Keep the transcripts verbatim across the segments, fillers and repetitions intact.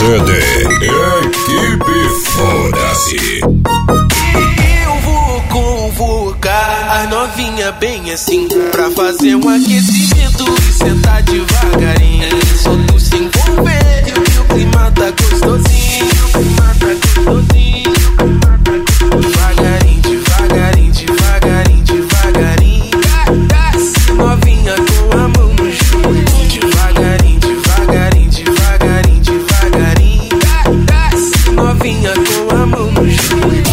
C D Equipe Foda-se. Eu vou convocar as novinha bem assim, pra fazer um aquecimento e sentar devagarinho. Só tu se envolver e o clima tá gostosinho. O clima tá gostosinho. Devagarinho, devagarinho, devagarinho, devagarinho. Desce novinha com a mão no joelho. Devagarinho, devagarinho, devagarinho, devagarinho. Desce novinha com a mão no joelho.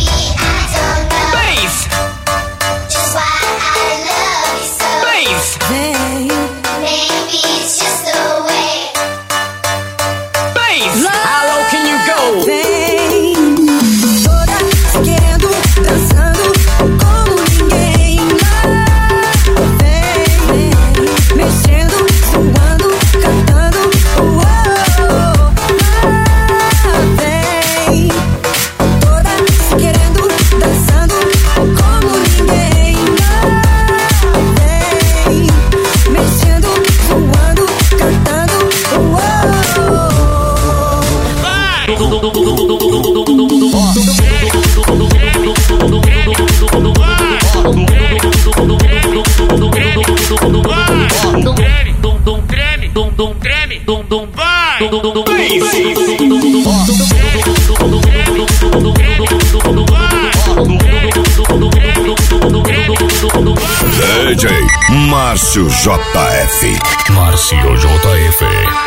D J Márcio J F. Márcio J F.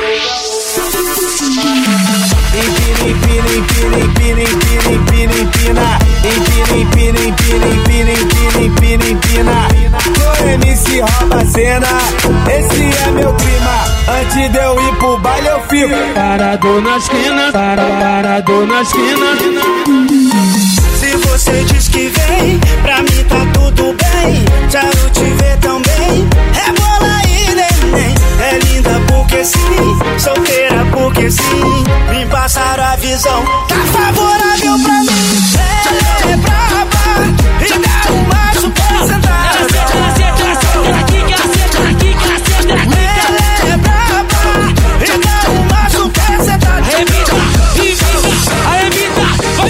Empina, empina, empina, empina, empina, empina, empina, empina, empina, empina, empina, empina, empina. O M C rouba a cena, esse é meu clima. Antes de eu ir pro baile eu fico parado na esquina, para, parado na esquina. Se você diz que vem, pra mim tá tudo bem. Quero te ver também, rebola aí, neném. É linda porque sim, solteira porque sim. Me passaram a visão, tá favorável pra mim. Ela é braba e dá uma super sentada. Ela senta, ela senta, ela senta na quica, ela senta na quica, ela senta na quica. Ela é braba e dá uma super sentada. Repita, repita, a repita, vai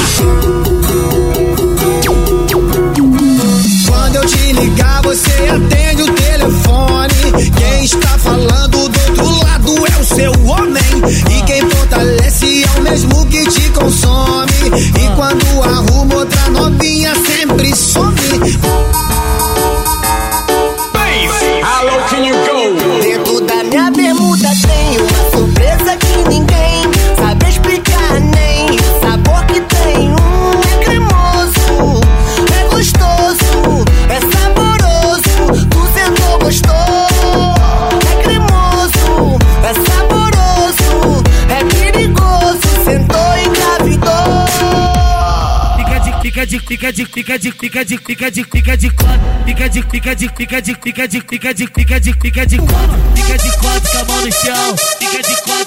menina. Quando eu te ligar você atende o telefone. Quem está falando do outro lado é o seu homem. E quem fortalece é o mesmo que te consome. E quando arruma outra novinha sempre some. Hello, can you go? Dentro da minha bermuda tem uma surpresa que ninguém sabe explicar nem o sabor que tem. Hum, é cremoso, é gostoso, é saboroso. Tu sentou, gostou. É cremoso, é saboroso, é perigoso. Sentou e engravidou. Fica de, fica de, fica de, fica de, fica de, fica de quatro. Fica de, fica de, fica de, fica de, fica de, fica de, fica de quatro. Fica de quatro com a mão no chão. Fica de quatro